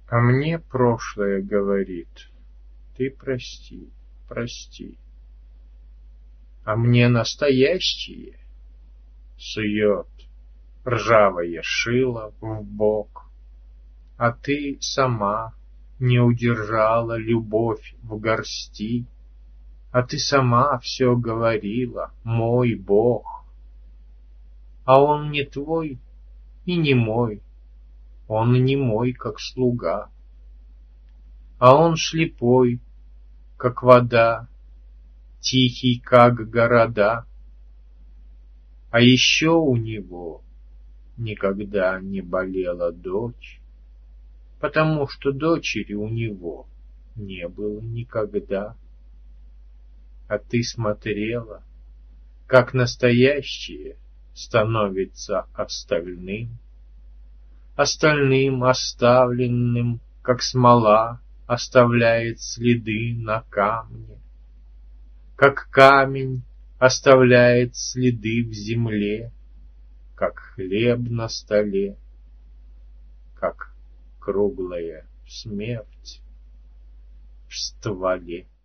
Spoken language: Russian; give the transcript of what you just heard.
А мне прошлое говорит: ты прости, прости. А мне настоящее сует ржавое шило в бок. А ты сама не удержала любовь в горсти, а ты сама все говорила: мой Бог. А он не твой и не мой, он не мой, как слуга. А он слепой, как вода, тихий, как города. А еще у него никогда не болела дочь, потому что дочери у него не было никогда. А ты смотрела, как настоящее становится остальным, остальным оставленным, как смола оставляет следы на камне, как камень оставляет следы в земле, как хлеб на столе, как круглая смерть в стволе.